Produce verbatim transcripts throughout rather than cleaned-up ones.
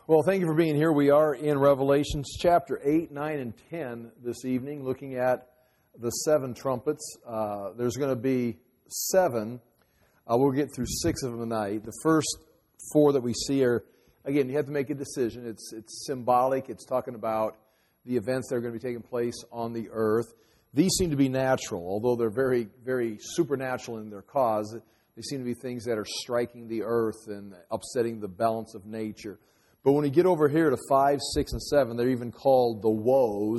Well, thank you for being here. We are in Revelations chapter eight, nine, and ten this evening, looking at the seven trumpets. Uh, there's going to be seven. Uh, we'll get through six of them tonight. The first four that we see are, again, you have to make a decision. It's, it's symbolic. It's talking about the events that are going to be taking place on the earth. These seem to be natural, although they're very, very supernatural in their cause. They seem to be things that are striking the earth and upsetting the balance of nature. But when we get over here to five, six, and seven, they're even called the woes.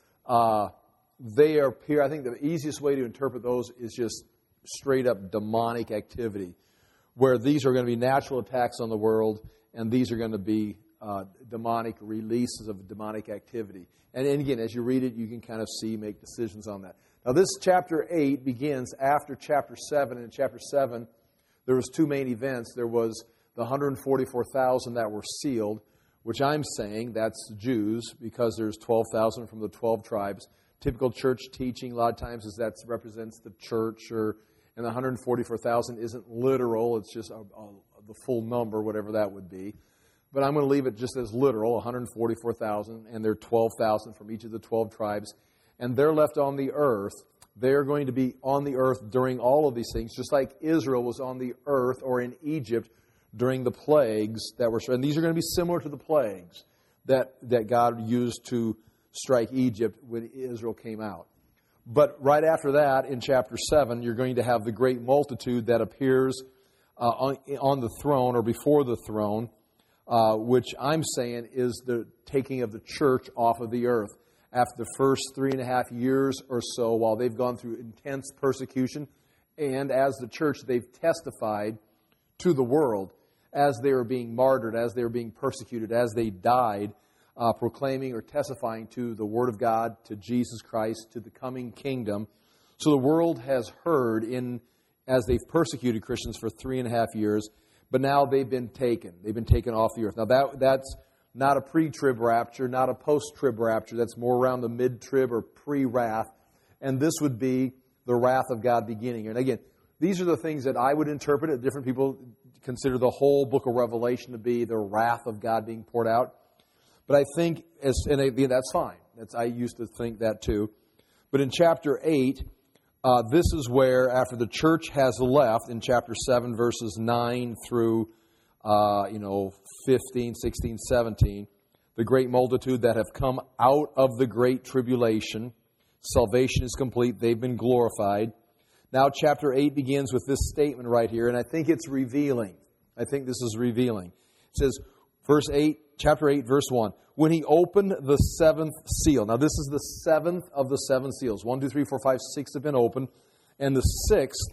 Uh, they appear, I think the easiest way to interpret those is just straight up demonic activity, where these are going to be natural attacks on the world, and these are going to be uh, demonic releases of demonic activity. And, and again, as you read it, you can kind of see, make decisions on that. Now, this chapter eight begins after chapter seven. And in chapter seven, there was two main events. There was the one hundred forty-four thousand that were sealed, which I'm saying that's Jews because there's twelve thousand from the twelve tribes. Typical church teaching a lot of times is that represents the church, or and the one hundred forty-four thousand isn't literal. It's just a, a, the full number, whatever that would be. But I'm going to leave it just as literal, one hundred forty-four thousand, and there are twelve thousand from each of the twelve tribes. And they're left on the earth. They're going to be on the earth during all of these things, just like Israel was on the earth or in Egypt during the plagues that were, and these are going to be similar to the plagues that, that God used to strike Egypt when Israel came out. But right after that, in chapter seven, you're going to have the great multitude that appears uh, on, on the throne or before the throne, uh, which I'm saying is the taking of the church off of the earth. After the first three and a half years or so, while they've gone through intense persecution, and as the church, they've testified to the world as they were being martyred, as they were being persecuted, as they died, uh, proclaiming or testifying to the Word of God, to Jesus Christ, to the coming kingdom. So the world has heard in as they've persecuted Christians for three and a half years, but now they've been taken. They've been taken off the earth. Now that that's not a pre-trib rapture, not a post-trib rapture. That's more around the mid-trib or pre-wrath. And this would be the wrath of God beginning. And again, these are the things that I would interpret it. Different people consider the whole book of Revelation to be the wrath of God being poured out. But I think, as, and that's fine. That's, I used to think that too. But in chapter eight, uh, this is where, after the church has left, in chapter seven, verses nine through, uh, you know, fifteen, sixteen, seventeen, the great multitude that have come out of the great tribulation, salvation is complete, they've been glorified. Now chapter eight begins with this statement right here, and I think it's revealing. I think this is revealing. It says, verse eight, chapter eight, verse one, when he opened the seventh seal. Now this is the seventh of the seven seals. One, two, three, four, five, six have been opened. And the sixth,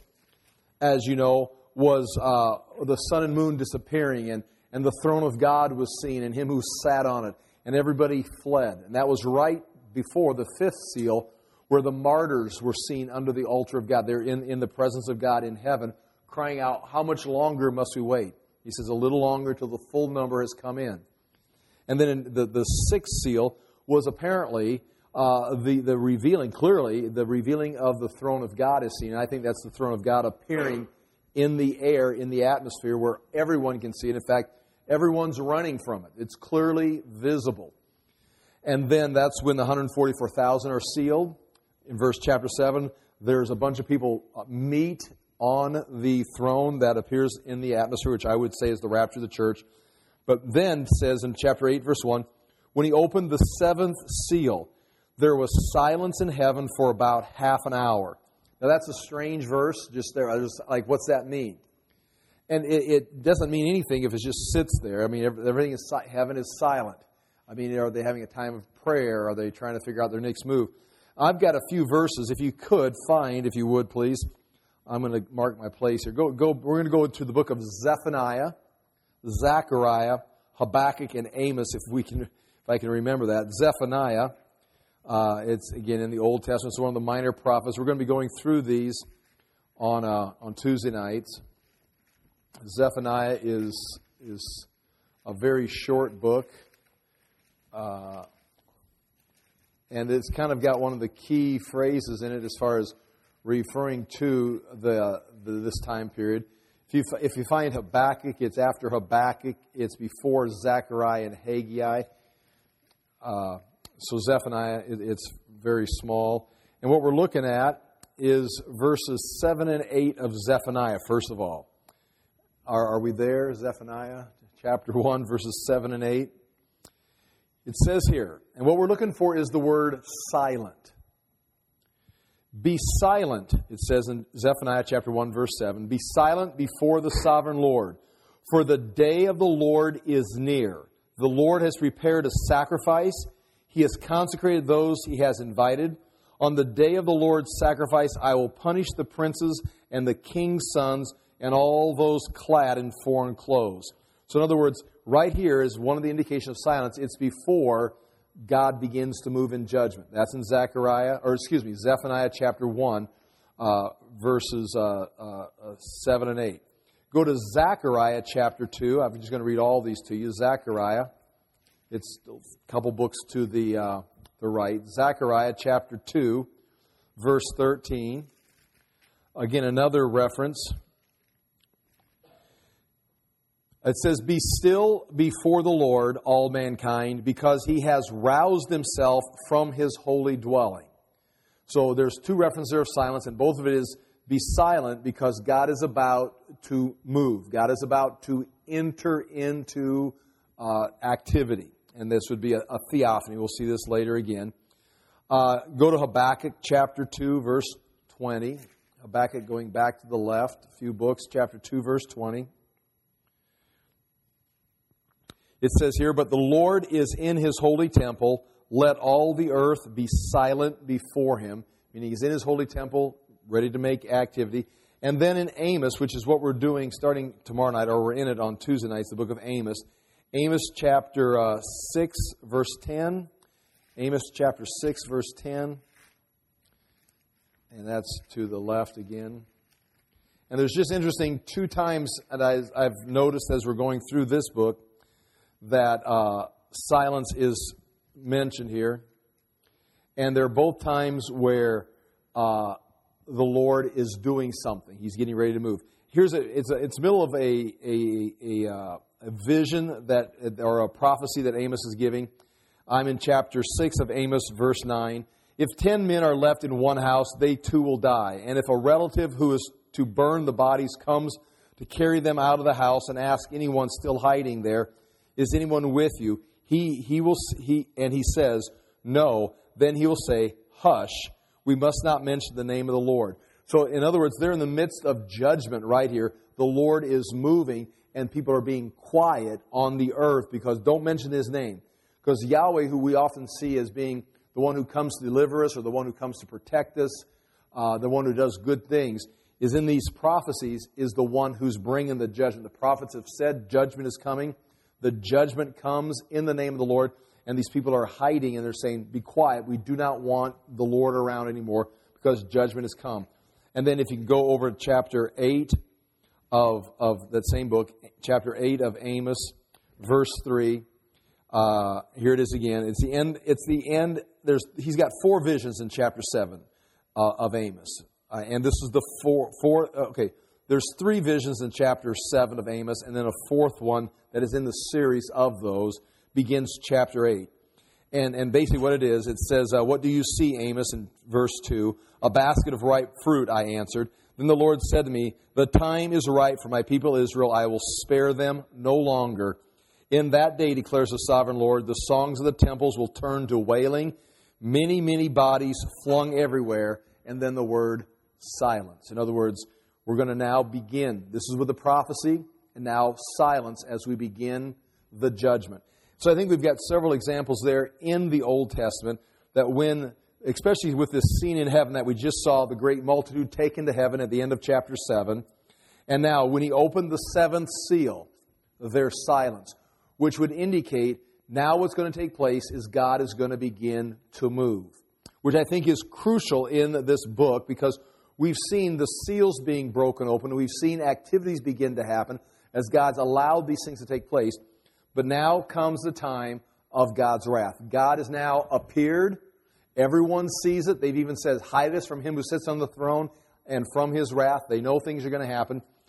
as you know, was uh, the sun and moon disappearing, and, and the throne of God was seen, and him who sat on it, and everybody fled. And that was right before the fifth seal, where the martyrs were seen under the altar of God. They're in, in the presence of God in heaven, crying out, how much longer must we wait? He says, a little longer till the full number has come in. And then in the, the sixth seal was apparently uh, the, the revealing, clearly, the revealing of the throne of God is seen. And I think that's the throne of God appearing in the air, in the atmosphere, where everyone can see it. In fact, everyone's running from it. It's clearly visible. And then that's when the one hundred forty-four thousand are sealed. In verse chapter seven, there's a bunch of people meet on the throne that appears in the atmosphere, which I would say is the rapture of the church. But then says in chapter eight, verse one, when he opened the seventh seal, there was silence in heaven for about half an hour. Now that's a strange verse, just there. I was like, what's that mean? And it, it doesn't mean anything if it just sits there. I mean, everything is, heaven is silent. I mean, are they having a time of prayer? Are they trying to figure out their next move? I've got a few verses. If you could find, if you would, please. I'm going to mark my place here. Go, go. We're going to go to the book of Zephaniah, Zechariah, Habakkuk, and Amos. If we can, if I can remember that. Zephaniah. Uh, it's again in the Old Testament. It's one of the minor prophets. We're going to be going through these on uh, on Tuesday nights. Zephaniah is is a very short book. Uh, And it's kind of got one of the key phrases in it as far as referring to the, the this time period. If you, if you find Habakkuk, it's after Habakkuk. It's before Zechariah and Haggai. Uh, so Zephaniah, it, it's very small. And what we're looking at is verses seven and eight of Zephaniah, first of all. Are, are we there, Zephaniah? Chapter one, verses seven and eight. It says here, and what we're looking for is the word silent. Be silent, it says in Zephaniah chapter one, verse seven. Be silent before the sovereign Lord, for the day of the Lord is near. The Lord has prepared a sacrifice. He has consecrated those he has invited. On the day of the Lord's sacrifice, I will punish the princes and the king's sons and all those clad in foreign clothes. So in other words, right here is one of the indications of silence. It's before God begins to move in judgment. That's in Zechariah, or excuse me, Zephaniah chapter one, uh, verses uh, uh, seven and eight. Go to Zechariah chapter two. I'm just going to read all these to you. Zechariah, it's a couple books to the uh, the right. Zechariah chapter two, verse thirteen. Again, another reference. It says, be still before the Lord, all mankind, because he has roused himself from his holy dwelling. So there's two references there of silence, and both of it is be silent because God is about to move. God is about to enter into uh, activity. And this would be a, a theophany. We'll see this later again. Uh, go to Habakkuk chapter two, verse twenty. Habakkuk going back to the left, a few books, chapter two, verse twenty. It says here, but the Lord is in his holy temple. Let all the earth be silent before him. Meaning he's in his holy temple, ready to make activity. And then in Amos, which is what we're doing starting tomorrow night, or we're in it on Tuesday nights, the book of Amos. Amos chapter uh, six, verse ten. Amos chapter six, verse ten. And that's to the left again. And there's just interesting two times that I've noticed as we're going through this book, that uh, silence is mentioned here. And they're both times where uh, the Lord is doing something. He's getting ready to move. Here's a, it's a, it's middle of a, a, a, uh, a vision that, or a prophecy that Amos is giving. I'm in chapter six of Amos, verse nine. If ten men are left in one house, they too will die. And if a relative who is to burn the bodies comes to carry them out of the house and ask anyone still hiding there, is anyone with you? He he will he and he says, no. Then he will say, hush, we must not mention the name of the Lord. So in other words, they're in the midst of judgment right here. The Lord is moving and people are being quiet on the earth because don't mention his name. Because Yahweh, who we often see as being the one who comes to deliver us or the one who comes to protect us, uh, the one who does good things, is in these prophecies is the one who's bringing the judgment. The prophets have said judgment is coming. The judgment comes in the name of the Lord, and these people are hiding, and they're saying, be quiet. We do not want the Lord around anymore because judgment has come. And then if you can go over to chapter eight of, of that same book, chapter eight of Amos, verse three, uh, here it is again. It's the end. It's the end. There's He's got four visions in chapter seven uh, of Amos. Uh, and this is the four, four, okay, there's three visions in chapter seven of Amos, and then a fourth one that is in the series of those begins chapter eight. And and basically what it is, it says, uh, what do you see, Amos, in verse two? A basket of ripe fruit, I answered. Then the Lord said to me, the time is ripe for my people Israel. I will spare them no longer. In that day, declares the sovereign Lord, the songs of the temples will turn to wailing, many, many bodies flung everywhere, and then the word silence. In other words, we're going to now begin. This is with the prophecy, and now silence as we begin the judgment. So I think we've got several examples there in the Old Testament that when, especially with this scene in heaven that we just saw, the great multitude taken to heaven at the end of chapter seven, and now when he opened the seventh seal, there's silence, which would indicate now what's going to take place is God is going to begin to move, which I think is crucial in this book because we've seen the seals being broken open. We've seen activities begin to happen as God's allowed these things to take place. But now comes the time of God's wrath. God has now appeared. Everyone sees it. They've even said, hide us from him who sits on the throne and from his wrath. They know things are going to happen.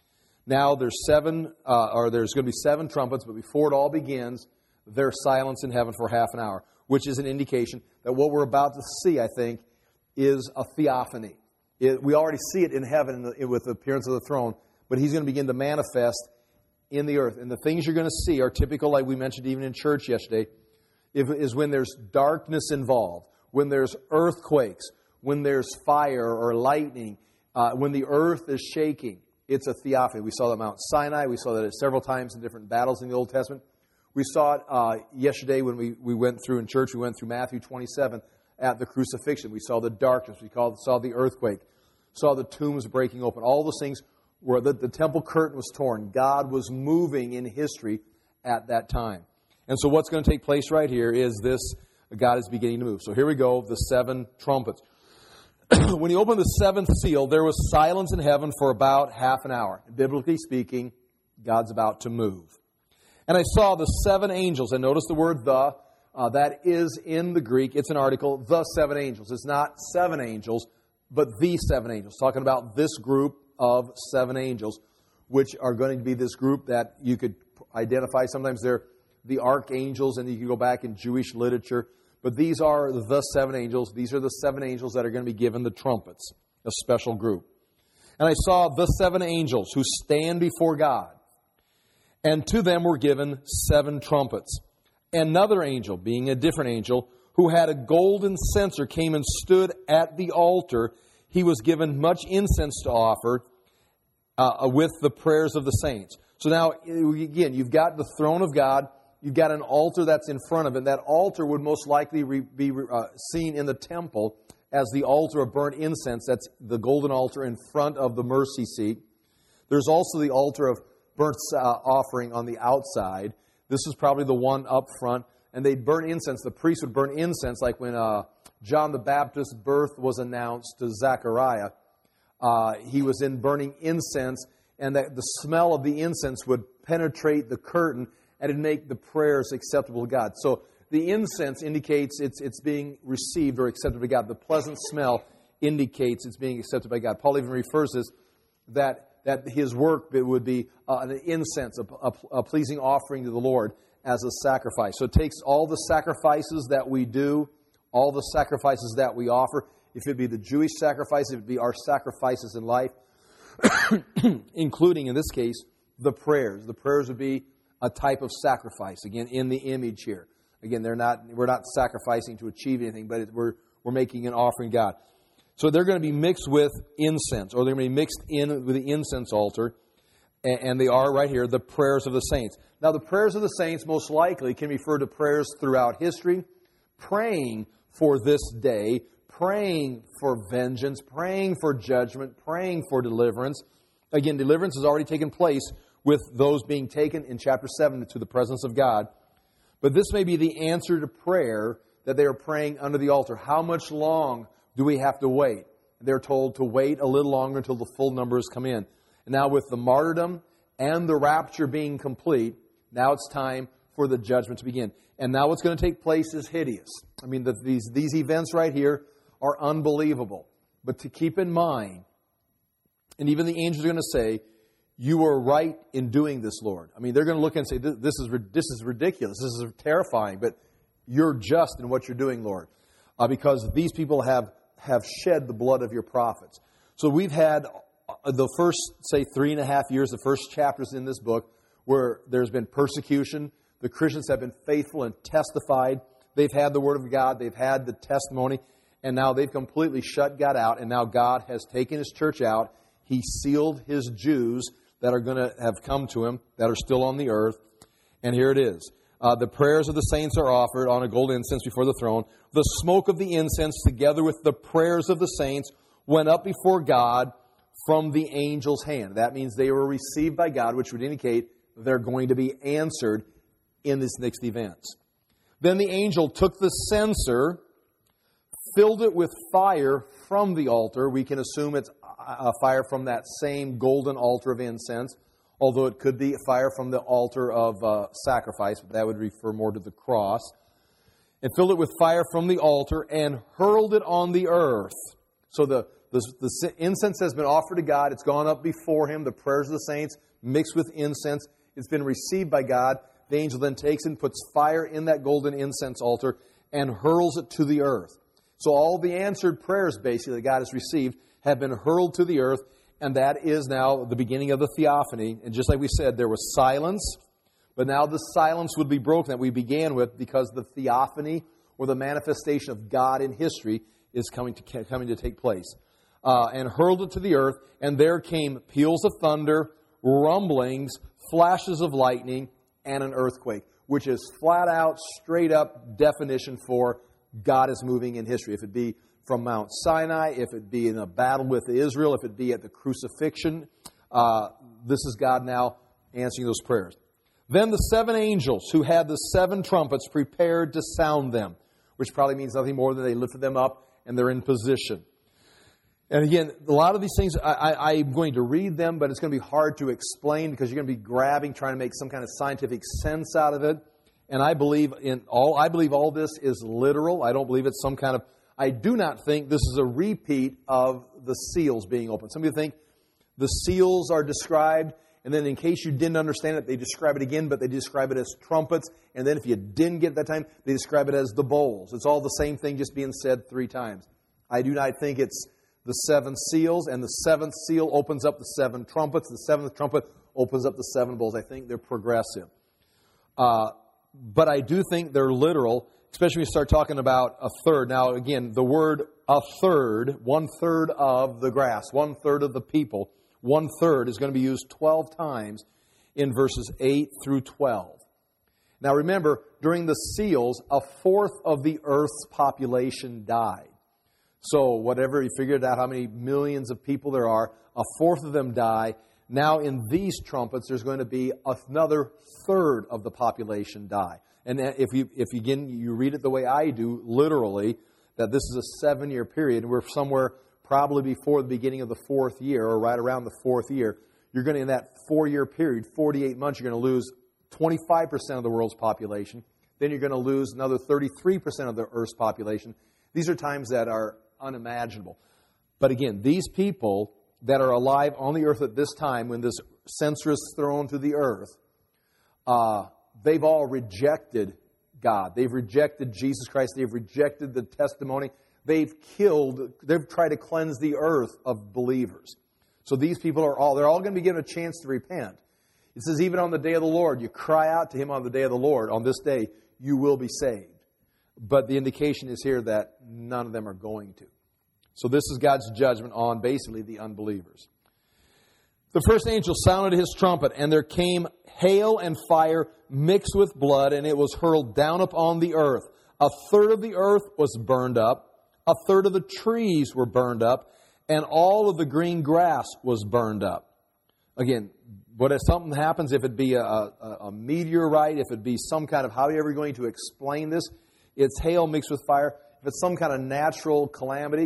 Now there's seven, uh, or there's going to be seven trumpets, but before it all begins, there's silence in heaven for half an hour, which is an indication that what we're about to see, I think, is a theophany. It, we already see it in heaven in the, with the appearance of the throne, but He's going to begin to manifest in the earth. And the things you're going to see are typical, like we mentioned even in church yesterday, if, is when there's darkness involved, when there's earthquakes, when there's fire or lightning, uh, when the earth is shaking. It's a theophany. We saw that at Mount Sinai. We saw that several times in different battles in the Old Testament. We saw it uh, yesterday when we, we went through in church. We went through Matthew twenty-seven at the crucifixion. We saw the darkness. We saw the earthquake. Saw the tombs breaking open. All those things where the, the temple curtain was torn. God was moving in history at that time. And so what's going to take place right here is this, God is beginning to move. So here we go, the seven trumpets. When He opened the seventh seal, there was silence in heaven for about half an hour. Biblically speaking, God's about to move. And I saw the seven angels, and notice the word the, uh, that is in the Greek, it's an article, the seven angels. It's not seven angels, but the seven angels. Talking about this group of seven angels, which are going to be this group that you could identify. Sometimes they're the archangels, and you can go back in Jewish literature. But these are the seven angels. These are the seven angels that are going to be given the trumpets, a special group. And I saw the seven angels who stand before God. And to them were given seven trumpets. Another angel, being a different angel, who had a golden censer, came and stood at the altar. He was given much incense to offer uh, with the prayers of the saints. So now, again, you've got the throne of God. You've got an altar that's in front of it. That altar would most likely re, be uh, seen in the temple as the altar of burnt incense. That's the golden altar in front of the mercy seat. There's also the altar of burnt uh, offering on the outside. This is probably the one up front. And they'd burn incense. The priest would burn incense like when uh, John the Baptist's birth was announced to Zechariah. Uh, he was in burning incense, and that the smell of the incense would penetrate the curtain and it'd make the prayers acceptable to God. So the incense indicates it's it's being received or accepted by God. The pleasant smell indicates it's being accepted by God. Paul even refers to this, that that his work would be uh, an incense, a, a, a pleasing offering to the Lord as a sacrifice. So it takes all the sacrifices that we do, all the sacrifices that we offer, if it be the Jewish sacrifice, if it be our sacrifices in life, including, in this case, the prayers. The prayers would be a type of sacrifice, again, in the image here. Again, they're not we're not sacrificing to achieve anything, but it, we're we're making an offering to God. So they're going to be mixed with incense, or they're going to be mixed in with the incense altar, and, and they are right here, the prayers of the saints. Now, the prayers of the saints most likely can refer to prayers throughout history, praying for this day, praying for vengeance, praying for judgment, praying for deliverance. Again, deliverance has already taken place with those being taken in chapter seven to the presence of God. But this may be the answer to prayer that they are praying under the altar. How much long do we have to wait? They're told to wait a little longer until the full numbers come in. And now with the martyrdom and the rapture being complete, now it's time for the judgment to begin. And now what's going to take place is hideous. I mean, the, these, these events right here are unbelievable. But to keep in mind, and even the angels are going to say, you were right in doing this, Lord. I mean, they're going to look and say, this is this is ridiculous. This is terrifying, but you're just in what you're doing, Lord. Uh, because these people have, have shed the blood of your prophets. So we've had the first, say, three and a half years, the first chapters in this book, where there's been persecution. The Christians have been faithful and testified. They've had the Word of God. They've had the testimony. And now they've completely shut God out. And now God has taken His church out. He sealed His Jews that are going to have come to Him, that are still on the earth. And here it is. Uh, the prayers of the saints are offered on a gold incense before the throne. The smoke of the incense, together with the prayers of the saints, went up before God from the angel's hand. That means they were received by God, which would indicate they're going to be answered in this next events. Then the angel took the censer, filled it with fire from the altar. We can assume it's a fire from that same golden altar of incense, although it could be fire from the altar of uh, sacrifice, but that would refer more to the cross. And filled it with fire from the altar and hurled it on the earth. So the, the, the incense has been offered to God. It's gone up before Him. The prayers of the saints mixed with incense. It's been received by God. The angel then takes and puts fire in that golden incense altar and hurls it to the earth. So all the answered prayers, basically, that God has received have been hurled to the earth, and that is now the beginning of the theophany. And just like we said, there was silence, but now the silence would be broken that we began with because the theophany, or the manifestation of God in history, is coming to coming to take place. Uh, and hurled it to the earth, and there came peals of thunder, rumblings, flashes of lightning, and an earthquake, which is flat out, straight up definition for God is moving in history. If it be from Mount Sinai, if it be in a battle with Israel, if it be at the crucifixion, uh, this is God now answering those prayers. Then the seven angels who had the seven trumpets prepared to sound them, which probably means nothing more than they lifted them up and they're in position. And again, a lot of these things, I, I, I'm going to read them, but it's going to be hard to explain because you're going to be grabbing, trying to make some kind of scientific sense out of it. And I believe in all, I believe all this is literal. I don't believe it's some kind of, I do not think this is a repeat of the seals being opened. Some people think the seals are described, and then in case you didn't understand it, they describe it again, but they describe it as trumpets. And then if you didn't get it that time, they describe it as the bowls. It's all the same thing, just being said three times. I do not think it's the seven seals, and the seventh seal opens up the seven trumpets. The seventh trumpet opens up the seven bowls. I think they're progressive. Uh, but I do think they're literal, especially when you start talking about a third. Now, again, the word a third, one third of the grass, one third of the people, one third is going to be used twelve times in verses eight through twelve. Now, remember, during the seals, a fourth of the earth's population died. So whatever, you figured out how many millions of people there are, a fourth of them die. Now in these trumpets, there's going to be another third of the population die. And if you, if you, again, you read it the way I do, literally, that this is a seven-year period, and we're somewhere probably before the beginning of the fourth year, or right around the fourth year, you're going to, in that four-year period, forty-eight months, you're going to lose twenty-five percent of the world's population. Then you're going to lose another thirty-three percent of the Earth's population. These are times that are unimaginable. But again, these people that are alive on the earth at this time, when this censer is thrown to the earth, uh, they've all rejected God. They've rejected Jesus Christ. They've rejected the testimony. They've killed, they've tried to cleanse the earth of believers. So these people are all, they're all going to be given a chance to repent. It says, even on the day of the Lord, you cry out to Him on the day of the Lord. On this day, you will be saved. But the indication is here that none of them are going to. So this is God's judgment on basically the unbelievers. The first angel sounded his trumpet, and there came hail and fire mixed with blood, and it was hurled down upon the earth. A third of the earth was burned up, a third of the trees were burned up, and all of the green grass was burned up. Again, but if something happens, if it be a, a, a meteorite, if it be some kind of, however you're going to explain this, it's hail mixed with fire. If it's some kind of natural calamity,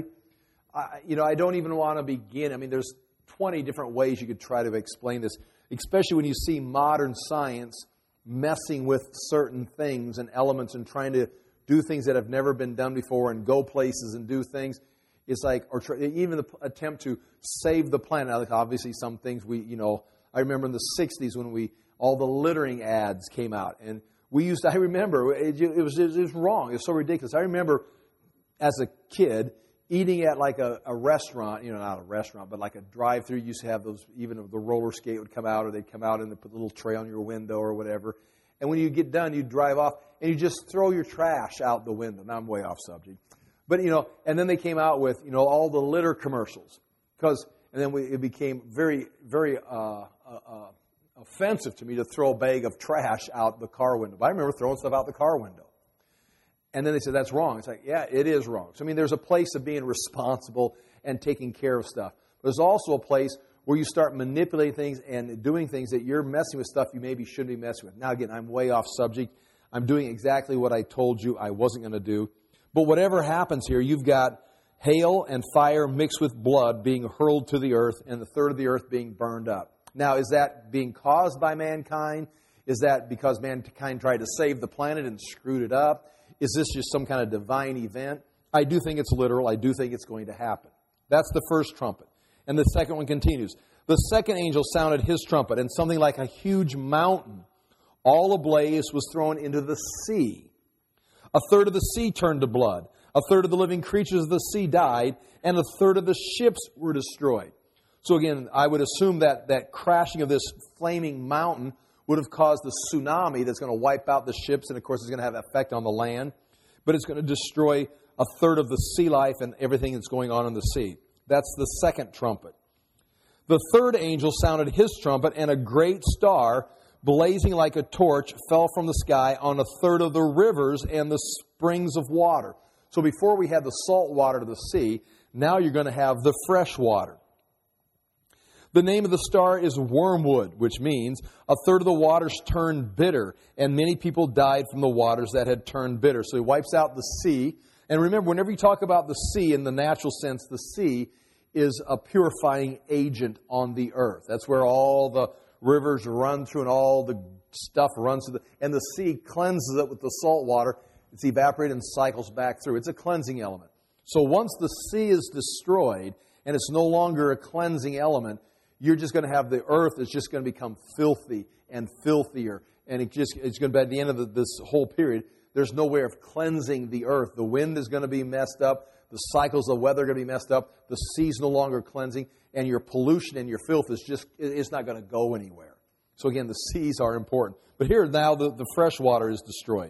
I, you know, I don't even want to begin. I mean, there's twenty different ways you could try to explain this, especially when you see modern science messing with certain things and elements and trying to do things that have never been done before and go places and do things. It's like, or try, even the attempt to save the planet. Now, obviously, some things we, you know, I remember in the sixties when we, all the littering ads came out. And we used to, I remember, it, it, was, it was wrong. It was so ridiculous. I remember as a kid eating at like a, a restaurant, you know, not a restaurant, but like a drive-through. You used to have those, even the roller skate would come out, or they'd come out and they'd put a little tray on your window or whatever. And when you get done, you drive off and you just throw your trash out the window. Now I'm way off subject. But, you know, and then they came out with, you know, all the litter commercials. Because, and then we, it became very, very uh, uh, uh, offensive to me to throw a bag of trash out the car window. But I remember throwing stuff out the car window. And then they said, that's wrong. It's like, yeah, it is wrong. So, I mean, there's a place of being responsible and taking care of stuff. There's also a place where you start manipulating things and doing things that you're messing with stuff you maybe shouldn't be messing with. Now, again, I'm way off subject. I'm doing exactly what I told you I wasn't going to do. But whatever happens here, you've got hail and fire mixed with blood being hurled to the earth, and the third of the earth being burned up. Now, is that being caused by mankind? Is that because mankind tried to save the planet and screwed it up? Is this just some kind of divine event? I do think it's literal. I do think it's going to happen. That's the first trumpet. And the second one continues. The second angel sounded his trumpet, and something like a huge mountain, all ablaze, was thrown into the sea. A third of the sea turned to blood. A third of the living creatures of the sea died, and a third of the ships were destroyed. So again, I would assume that that crashing of this flaming mountain would have caused a tsunami that's going to wipe out the ships, and of course it's going to have an effect on the land. But it's going to destroy a third of the sea life and everything that's going on in the sea. That's the second trumpet. The third angel sounded his trumpet, and a great star, blazing like a torch, fell from the sky on a third of the rivers and the springs of water. So before we had the salt water to the sea, now you're going to have the fresh water. The name of the star is Wormwood, which means a third of the waters turned bitter, and many people died from the waters that had turned bitter. So he wipes out the sea. And remember, whenever you talk about the sea in the natural sense, the sea is a purifying agent on the earth. That's where all the rivers run through and all the stuff runs through. The, and the sea cleanses it with the salt water. It's evaporated and cycles back through. It's a cleansing element. So once the sea is destroyed and it's no longer a cleansing element, you're just going to have the earth is just going to become filthy and filthier. And it just it's going to be at the end of the, this whole period, there's no way of cleansing the earth. The wind is going to be messed up. The cycles of weather are going to be messed up. The sea's no longer cleansing. And your pollution and your filth is just, it's not going to go anywhere. So again, the seas are important. But here now the, the fresh water is destroyed.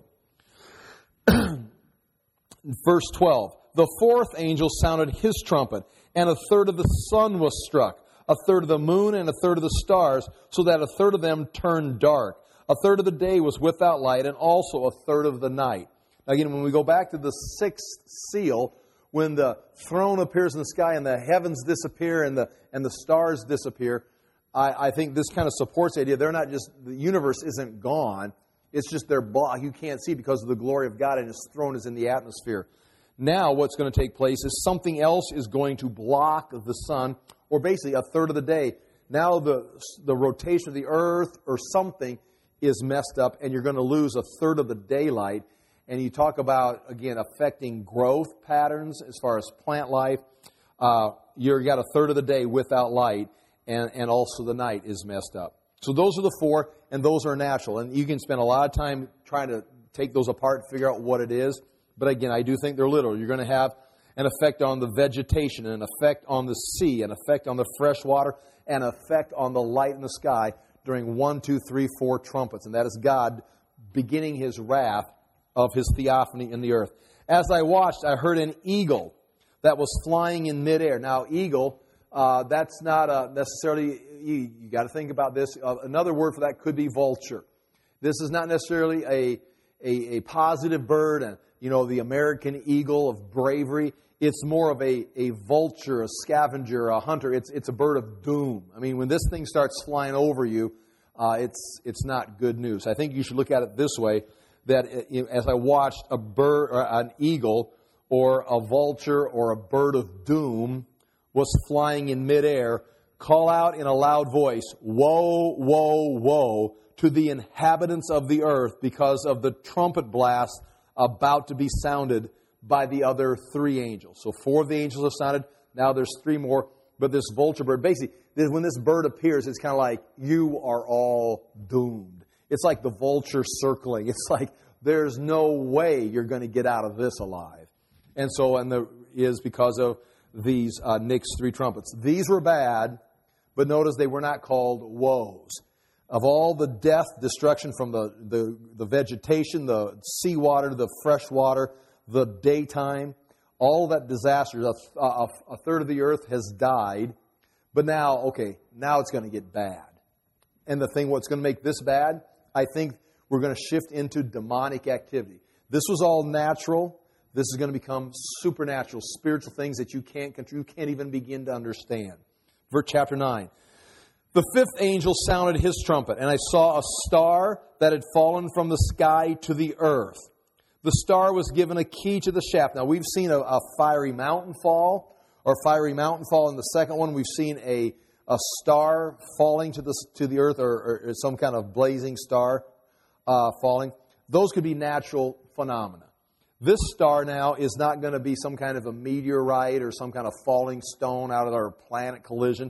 Verse twelve, the fourth angel sounded his trumpet, and a third of the sun was struck, a third of the moon, and a third of the stars, so that a third of them turned dark. A third of the day was without light, and also a third of the night. Now again, when we go back to the sixth seal, when the throne appears in the sky and the heavens disappear and the and the stars disappear, I, I think this kind of supports the idea they're not just, the universe isn't gone. It's just they're blocked. You can't see because of the glory of God, and His throne is in the atmosphere. Now what's going to take place is something else is going to block the sun, or basically a third of the day. Now the the rotation of the earth or something is messed up, and you're going to lose a third of the daylight. And you talk about, again, affecting growth patterns as far as plant life. Uh, you've got a third of the day without light, and, and also the night is messed up. So those are the four, and those are natural. And you can spend a lot of time trying to take those apart and figure out what it is. But again, I do think they're literal. You're going to have an effect on the vegetation, an effect on the sea, an effect on the fresh water, an effect on the light in the sky during one, two, three, four trumpets. And that is God beginning His wrath of His theophany in the earth. As I watched, I heard an eagle that was flying in midair. Now, eagle, uh, that's not a necessarily, you, you got to think about this. Uh, another word for that could be vulture. This is not necessarily a, a, a positive bird, and you know, the American eagle of bravery. It's more of a, a vulture, a scavenger, a hunter. It's it's a bird of doom. I mean, when this thing starts flying over you, uh, it's it's not good news. I think you should look at it this way, that as I watched a bird, or an eagle, or a vulture, or a bird of doom was flying in midair, call out in a loud voice, woe, woe, woe, to the inhabitants of the earth because of the trumpet blast about to be sounded by the other three angels. So four of the angels have sounded. Now there's three more. But this vulture bird, basically, when this bird appears, it's kind of like, you are all doomed. It's like the vulture circling. It's like, there's no way you're going to get out of this alive. And so, and the is because of these uh, next three trumpets. These were bad, but notice they were not called woes. Of all the death, destruction from the, the, the vegetation, the seawater, the fresh water, the daytime, all that disaster, a, a, a third of the earth has died. But now, okay, now it's going to get bad. And the thing, what's going to make this bad, I think we're going to shift into demonic activity. This was all natural. This is going to become supernatural, spiritual things that you can't control, you can't even begin to understand. Verse chapter nine. The fifth angel sounded his trumpet, and I saw a star that had fallen from the sky to the earth. The star was given a key to the shaft. Now, we've seen a, a fiery mountain fall, or fiery mountain fall. In the second one, we've seen a, a star falling to the, to the earth, or, or some kind of blazing star uh, falling. Those could be natural phenomena. This star now is not going to be some kind of a meteorite or some kind of falling stone out of our planet collision.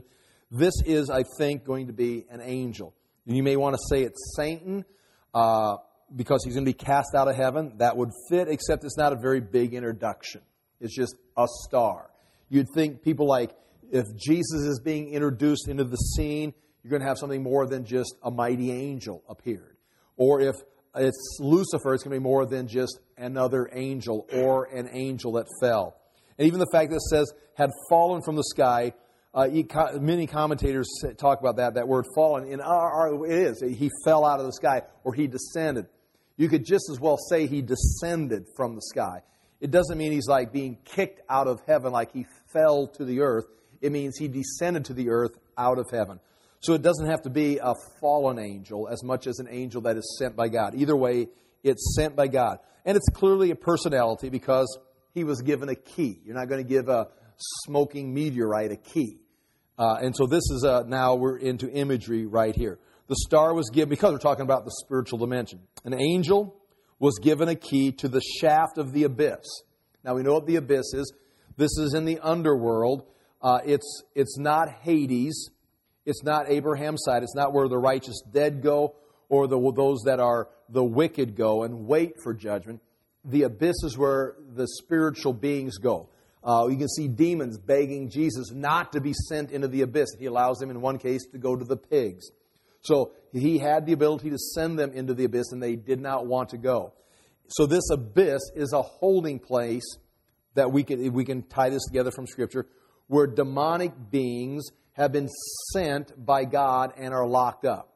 This is, I think, going to be an angel. You may want to say it's Satan, uh, because he's going to be cast out of heaven. That would fit, except it's not a very big introduction. It's just a star. You'd think people like, if Jesus is being introduced into the scene, you're going to have something more than just a mighty angel appeared. Or if it's Lucifer, it's going to be more than just another angel or an angel that fell. And even the fact that it says, had fallen from the sky, uh, many commentators talk about that, that word fallen. In our, our, it is, he fell out of the sky or he descended. You could just as well say he descended from the sky. It doesn't mean he's like being kicked out of heaven like he fell to the earth. It means he descended to the earth out of heaven. So it doesn't have to be a fallen angel as much as an angel that is sent by God. Either way, it's sent by God. And it's clearly a personality because he was given a key. You're not going to give a smoking meteorite a key. Uh, and so this is a, now we're into imagery right here. The star was given, because we're talking about the spiritual dimension. An angel was given a key to the shaft of the abyss. Now we know what the abyss is. This is in the underworld. Uh, it's it's not Hades. It's not Abraham's side. It's not where the righteous dead go or the, those that are the wicked go and wait for judgment. The abyss is where the spiritual beings go. Uh, you can see demons begging Jesus not to be sent into the abyss. He allows them in one case to go to the pigs. So he had the ability to send them into the abyss, and they did not want to go. So this abyss is a holding place that we can, we can tie this together from Scripture, where demonic beings have been sent by God and are locked up.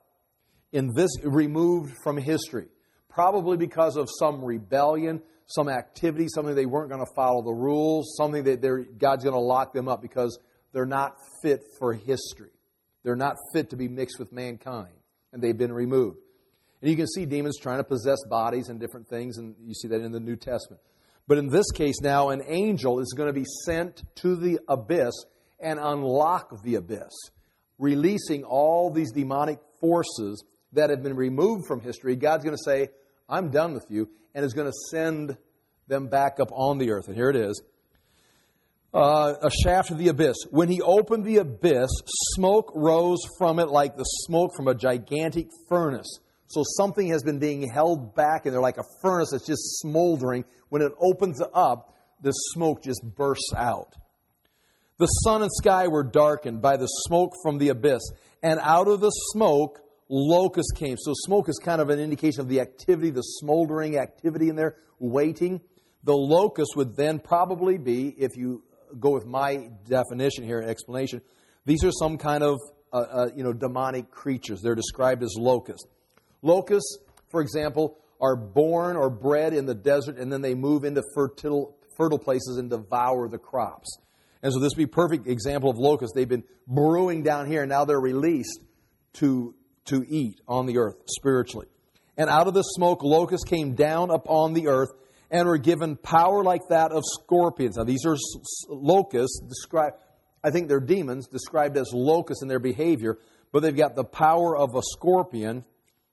In this, removed from history, probably because of some rebellion, some activity, something they weren't going to follow the rules, something that they're, God's going to lock them up because they're not fit for history. They're not fit to be mixed with mankind, and they've been removed. And you can see demons trying to possess bodies and different things, and you see that in the New Testament. But in this case now, an angel is going to be sent to the abyss and unlock the abyss, releasing all these demonic forces that have been removed from history. God's going to say, I'm done with you, and is going to send them back up on the earth. And here it is. Uh, a shaft of the abyss. When he opened the abyss, smoke rose from it like the smoke from a gigantic furnace. So something has been being held back, and they're like a furnace that's just smoldering. When it opens up, the smoke just bursts out. The sun and sky were darkened by the smoke from the abyss, and out of the smoke, locusts came. So smoke is kind of an indication of the activity, the smoldering activity in there, waiting. The locust would then probably be, if you go with my definition here, explanation, these are some kind of uh, uh, you know demonic creatures. They're described as locusts. Locusts, for example, are born or bred in the desert, and then they move into fertile, fertile places and devour the crops. And so this would be a perfect example of locusts. They've been brewing down here, and now they're released to, to eat on the earth spiritually. And out of the smoke, locusts came down upon the earth and were given power like that of scorpions. Now, these are locusts, described, I think they're demons, described as locusts in their behavior, but they've got the power of a scorpion,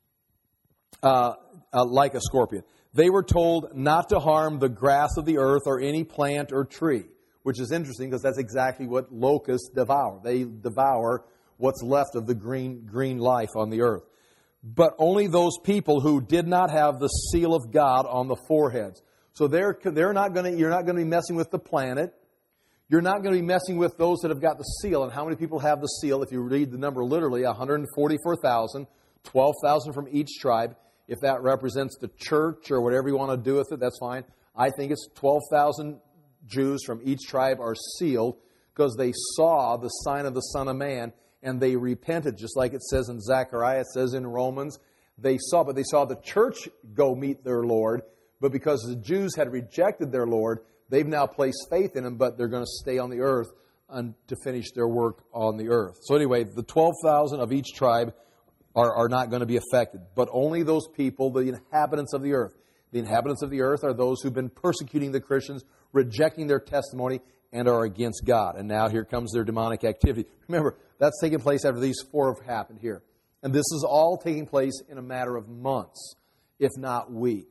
uh, uh, like a scorpion. They were told not to harm the grass of the earth or any plant or tree, which is interesting because that's exactly what locusts devour. They devour what's left of the green, green life on the earth. But only those people who did not have the seal of God on the foreheads. So they're, they're not going to, you're not going to be messing with the planet. You're not going to be messing with those that have got the seal. And how many people have the seal? If you read the number literally, one hundred forty-four thousand, twelve thousand from each tribe. If that represents the church or whatever you want to do with it, that's fine. I think it's twelve thousand Jews from each tribe are sealed because they saw the sign of the Son of Man and they repented, just like it says in Zechariah, it says in Romans. They saw, but they saw the church go meet their Lord, but because the Jews had rejected their Lord, they've now placed faith in Him, but they're going to stay on the earth and to finish their work on the earth. So anyway, the twelve thousand of each tribe are, are not going to be affected, but only those people, the inhabitants of the earth. The inhabitants of the earth are those who've been persecuting the Christians, rejecting their testimony, and are against God. And now here comes their demonic activity. Remember, that's taking place after these four have happened here. And this is all taking place in a matter of months, if not weeks.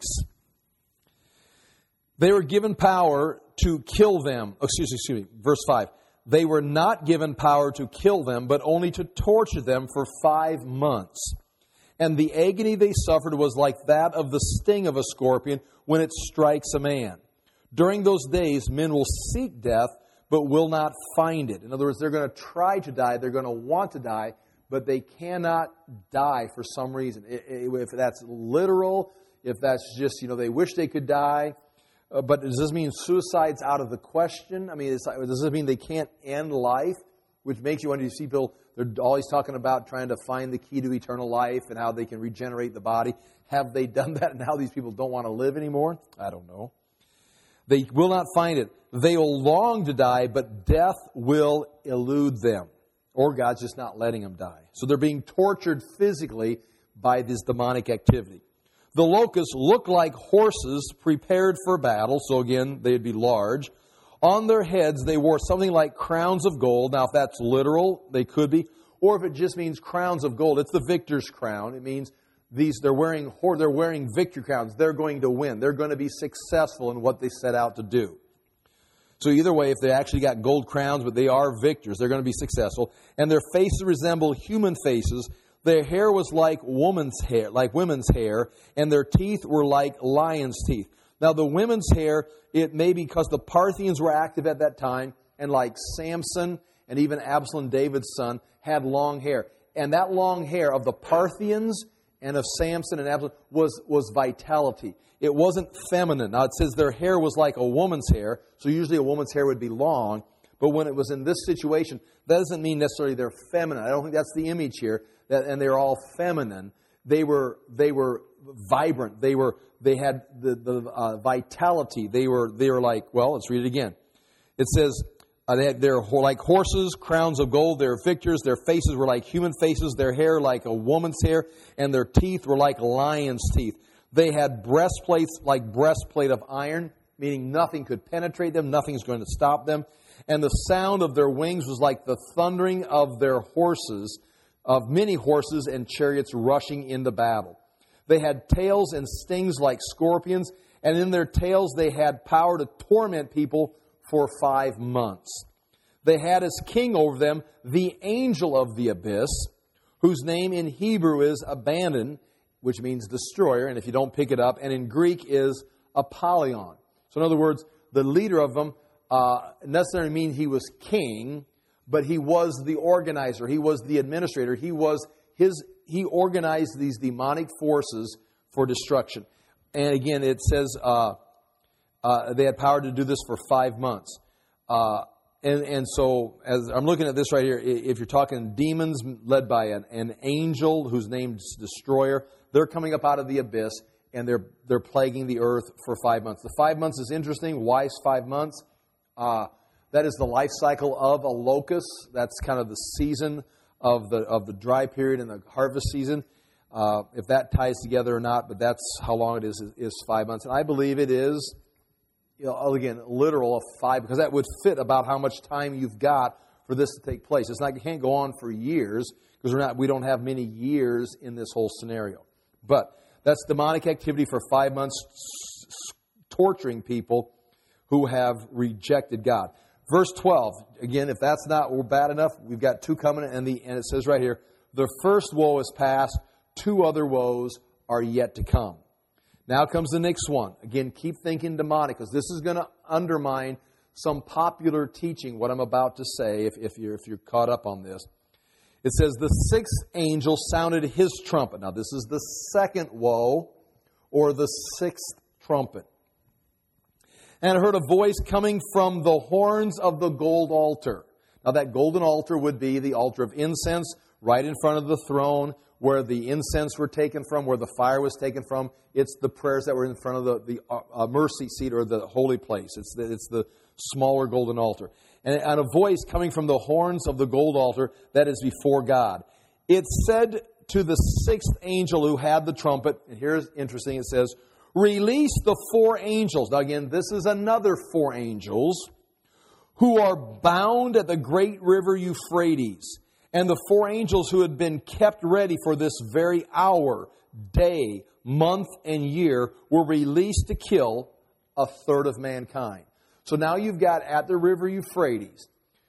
They were given power to kill them. Excuse me, excuse me. Verse five. They were not given power to kill them, but only to torture them for five months. And the agony they suffered was like that of the sting of a scorpion when it strikes a man. During those days, men will seek death, but will not find it. In other words, they're going to try to die, they're going to want to die, but they cannot die for some reason. If that's literal, if that's just, you know, they wish they could die. Uh, but does this mean suicide's out of the question? I mean, it's, does this mean they can't end life? Which makes you wonder, you see people, they're always talking about trying to find the key to eternal life and how they can regenerate the body. Have they done that? And now these people don't want to live anymore? I don't know. They will not find it. They will long to die, but death will elude them. Or God's just not letting them die. So they're being tortured physically by this demonic activity. The locusts look like horses prepared for battle. So again, they'd be large. On their heads, they wore something like crowns of gold. Now, if that's literal, they could be. Or if it just means crowns of gold, it's the victor's crown. It means these they're wearing they're wearing victory crowns. They're going to win. They're going to be successful in what they set out to do. So either way, if they actually got gold crowns, but they are victors, they're going to be successful. And their faces resemble human faces. Their hair was like woman's hair, like women's hair, and their teeth were like lion's teeth. Now, the women's hair, it may be because the Parthians were active at that time, and like Samson and even Absalom, David's son, had long hair. And that long hair of the Parthians and of Samson and Absalom was, was vitality. It wasn't feminine. Now, it says their hair was like a woman's hair, so usually a woman's hair would be long. But when it was in this situation, that doesn't mean necessarily they're feminine. I don't think that's the image here, that, and they're all feminine. They were they were vibrant. They were they had the the uh, vitality. They were they were like, well, let's read it again. It says uh, they had, they're like horses, crowns of gold. They're victors. Their faces were like human faces. Their hair like a woman's hair, and their teeth were like lion's teeth. They had breastplates like breastplate of iron, meaning nothing could penetrate them. Nothing's going to stop them. And the sound of their wings was like the thundering of their horses, of many horses and chariots rushing into battle. They had tails and stings like scorpions, and in their tails they had power to torment people for five months. They had as king over them the angel of the abyss, whose name in Hebrew is Abaddon, which means destroyer, and if you don't pick it up, and in Greek is Apollyon. So in other words, the leader of them uh, necessarily means he was king, but he was the organizer. He was the administrator. He was his. He organized these demonic forces for destruction. And again, it says uh, uh, they had power to do this for five months. Uh, and and so, as I'm looking at this right here, if you're talking demons led by an, an angel whose name's Destroyer, they're coming up out of the abyss and they're they're plaguing the earth for five months. The five months is interesting. Why is five months? Uh, that is the life cycle of a locust. That's kind of the season of the of the dry period and the harvest season. Uh, if that ties together or not, but that's how long it is, is, is five months. And I believe it is, you know, again, literal of five, because that would fit about how much time you've got for this to take place. It's not, it can't go on for years, because we're not, we don't have many years in this whole scenario. But that's demonic activity for five months, torturing people who have rejected God. Verse twelve, again, if that's not bad enough, we've got two coming, and, the, and it says right here, the first woe is past, two other woes are yet to come. Now comes the next one. Again, keep thinking demonic, because this is going to undermine some popular teaching, what I'm about to say, if, if, you're, if you're caught up on this. It says, the sixth angel sounded his trumpet. Now, this is the second woe, or the sixth trumpet. And I heard a voice coming from the horns of the gold altar. Now, that golden altar would be the altar of incense right in front of the throne, where the incense were taken from, where the fire was taken from. It's the prayers that were in front of the, the uh, mercy seat, or the holy place. It's the, it's the smaller golden altar. And, and a voice coming from the horns of the gold altar that is before God. It said to the sixth angel who had the trumpet, and here's interesting, it says, release the four angels. Now again, this is another four angels who are bound at the great river Euphrates. And the four angels who had been kept ready for this very hour, day, month, and year were released to kill a third of mankind. So now you've got at the river Euphrates,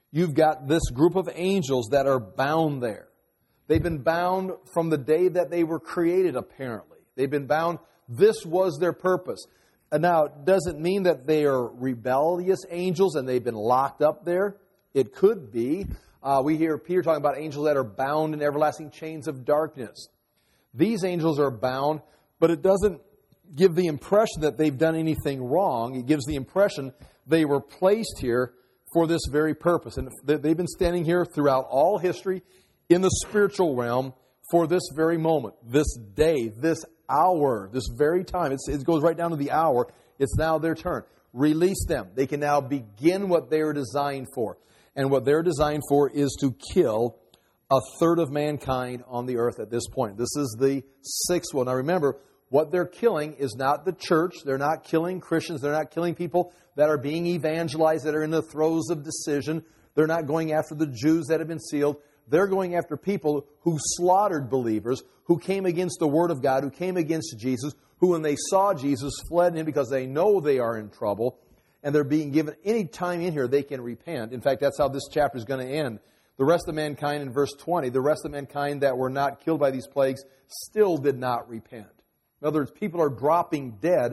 You've got this group of angels that are bound there. They've been bound from the day that they were created, apparently. They've been bound. This was their purpose. And now, it doesn't mean that they are rebellious angels and they've been locked up there. It could be. Uh, we hear Peter talking about angels that are bound in everlasting chains of darkness. These angels are bound, but it doesn't give the impression that they've done anything wrong. It gives the impression they were placed here for this very purpose. And they've been standing here throughout all history in the spiritual realm for this very moment, this day, this hour, this very time. It's, it goes right down to the hour. It's now their turn. Release them. They can now begin what they are designed for. And what they're designed for is to kill a third of mankind on the earth at this point. This is the sixth one. Now remember, what they're killing is not the church. They're not killing Christians. They're not killing people that are being evangelized, that are in the throes of decision. They're not going after the Jews that have been sealed. They're going after people who slaughtered believers, who came against the Word of God, who came against Jesus, who when they saw Jesus fled him because they know they are in trouble, and they're being given any time in here they can repent. In fact, that's how this chapter is going to end. The rest of mankind in verse twenty, the rest of mankind that were not killed by these plagues still did not repent. In other words, people are dropping dead,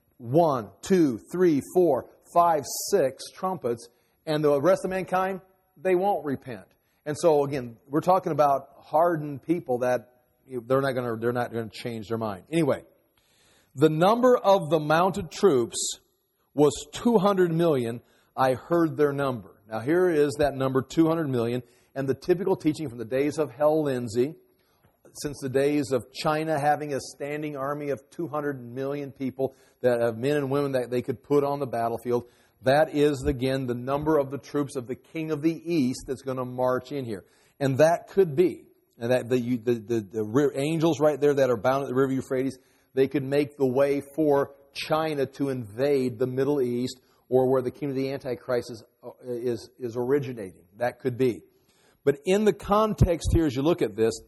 one, two, three, four, five, six trumpets, and the rest of mankind, they won't repent. And so, again, we're talking about hardened people that they're not going to they're not going to change their mind. Anyway, the number of the mounted troops was two hundred million. I heard their number. Now, here is that number, two hundred million, and the typical teaching from the days of Hal Lindsey, since the days of China having a standing army of two hundred million people, that have men and women that they could put on the battlefield. That is, again, the number of the troops of the king of the east that's going to march in here. And that could be, and that the, the, the, the angels right there that are bound at the river Euphrates, they could make the way for China to invade the Middle East, or where the kingdom of the Antichrist is, is, is originating. That could be. But in the context here, as you look at this,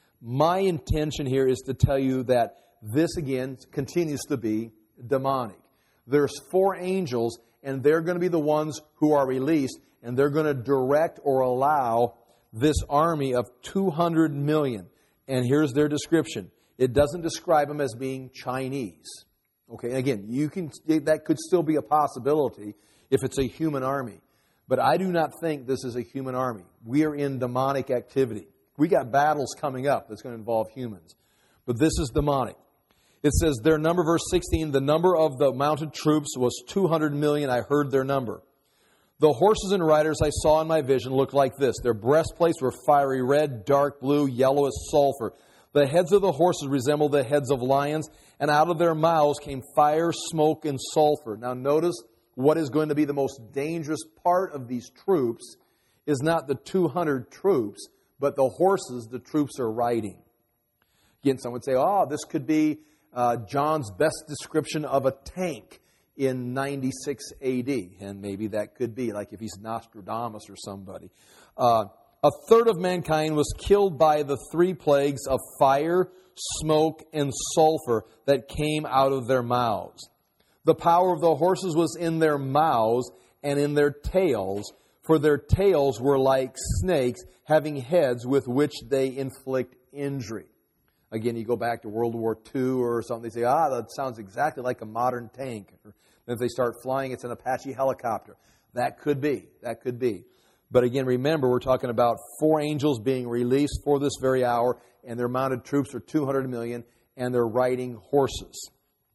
my intention here is to tell you that this, again, continues to be demonic. There's four angels, and they're going to be the ones who are released, and they're going to direct or allow this army of two hundred million. And here's their description. It doesn't describe them as being Chinese. Okay, again, you can that could still be a possibility if it's a human army. But I do not think this is a human army. We are in demonic activity. We got battles coming up that's going to involve humans. But this is demonic. It says their number, verse sixteen, the number of the mounted troops was two hundred million. I heard their number. The horses and riders I saw in my vision looked like this. Their breastplates were fiery red, dark blue, yellow as sulfur. The heads of the horses resembled the heads of lions, and out of their mouths came fire, smoke, and sulfur. Now notice what is going to be the most dangerous part of these troops is not the two hundred troops, but the horses the troops are riding. Again, some would say, oh, this could be uh, John's best description of a tank in ninety-six A D. And maybe that could be, like if he's Nostradamus or somebody. Uh, a third of mankind was killed by the three plagues of fire, smoke, and sulfur that came out of their mouths. The power of the horses was in their mouths and in their tails, for their tails were like snakes, having heads with which they inflict injury. Again, you go back to World War Two or something, they say, ah, that sounds exactly like a modern tank. Or if they start flying, it's an Apache helicopter. That could be. That could be. But again, remember, we're talking about four angels being released for this very hour, and their mounted troops are two hundred million, and they're riding horses.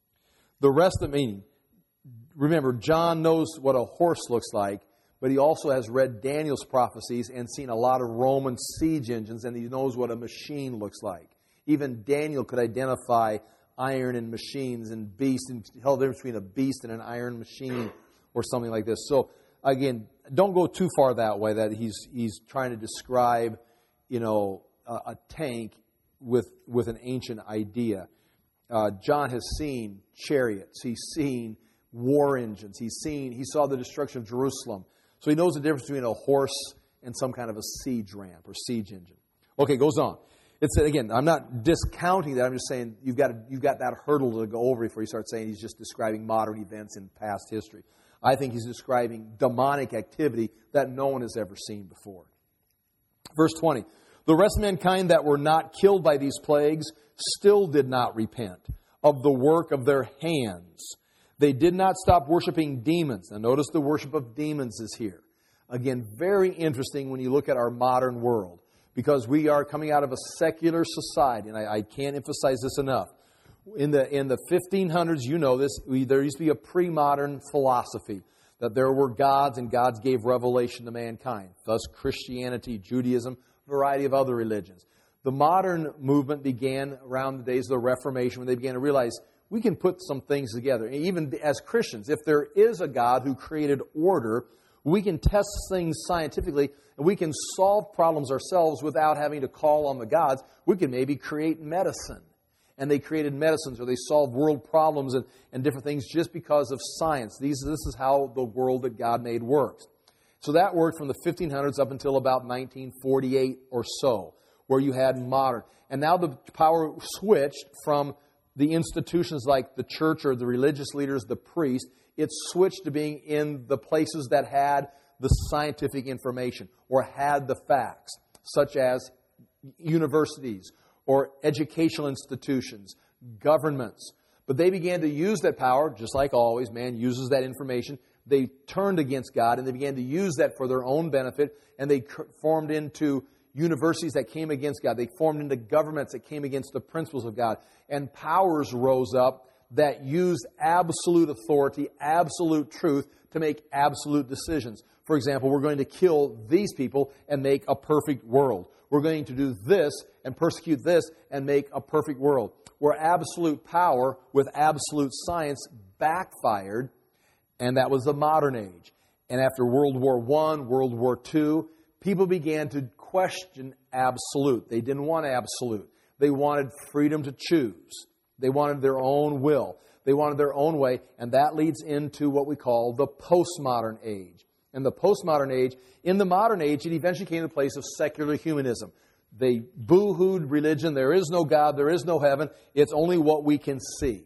The rest of meaning, remember, John knows what a horse looks like, but he also has read Daniel's prophecies and seen a lot of Roman siege engines, and he knows what a machine looks like. Even Daniel could identify iron and machines and beasts, and tell the difference between a beast and an iron machine or something like this. So, again, don't go too far that way, that he's he's trying to describe, you know, a, a tank with with an ancient idea. Uh, John has seen chariots. He's seen war engines. He's seen, he saw the destruction of Jerusalem. So he knows the difference between a horse and some kind of a siege ramp or siege engine. Okay, goes on. It's, again, I'm not discounting that. I'm just saying you've got, you've got that hurdle to go over before you start saying he's just describing modern events in past history. I think he's describing demonic activity that no one has ever seen before. Verse twenty, the rest of mankind that were not killed by these plagues still did not repent of the work of their hands. They did not stop worshiping demons. Now notice the worship of demons is here. Again, very interesting when you look at our modern world, because we are coming out of a secular society, and I, I can't emphasize this enough. In the in the fifteen hundreds, you know this, we, there used to be a pre-modern philosophy that there were gods and gods gave revelation to mankind. Thus Christianity, Judaism, a variety of other religions. The modern movement began around the days of the Reformation when they began to realize we can put some things together. Even as Christians, if there is a God who created order, we can test things scientifically and we can solve problems ourselves without having to call on the gods. We can maybe create medicine. And they created medicines, or they solved world problems and, and different things just because of science. These, this is how the world that God made works. So that worked from the fifteen hundreds up until about nineteen forty-eight or so, where you had modern. And now the power switched from the institutions like the church or the religious leaders, the priest. It switched to being in the places that had the scientific information or had the facts, such as universities, or educational institutions, governments. But they began to use that power, just like always, man uses that information. They turned against God, and they began to use that for their own benefit, and they formed into universities that came against God. They formed into governments that came against the principles of God. And powers rose up that used absolute authority, absolute truth, to make absolute decisions. For example, we're going to kill these people and make a perfect world. We're going to do this and persecute this and make a perfect world. Where absolute power with absolute science backfired, and that was the modern age. And after World War One, World War Two, people began to question absolute. They didn't want absolute. They wanted freedom to choose. They wanted their own will. They wanted their own way, and that leads into what we call the postmodern age. And the postmodern age, in the modern age, it eventually came to the place of secular humanism. They boo-hooed religion. There is no God. There is no heaven. It's only what we can see.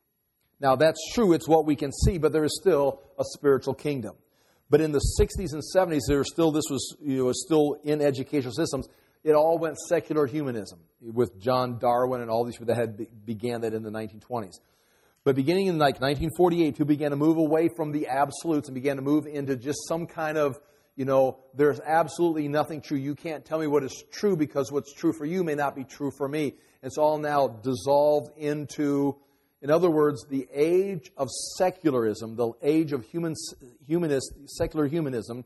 Now, that's true. It's what we can see, but there is still a spiritual kingdom. But in the sixties and seventies, there was still, this was, you know, was still in educational systems. It all went secular humanism with John Darwin and all these people that had began that in the nineteen twenties. But beginning in like nineteen forty-eight, people began to move away from the absolutes and began to move into just some kind of, you know, there's absolutely nothing true. You can't tell me what is true because what's true for you may not be true for me. It's all now dissolved into, in other words, the age of secularism, the age of human, humanist, secular humanism,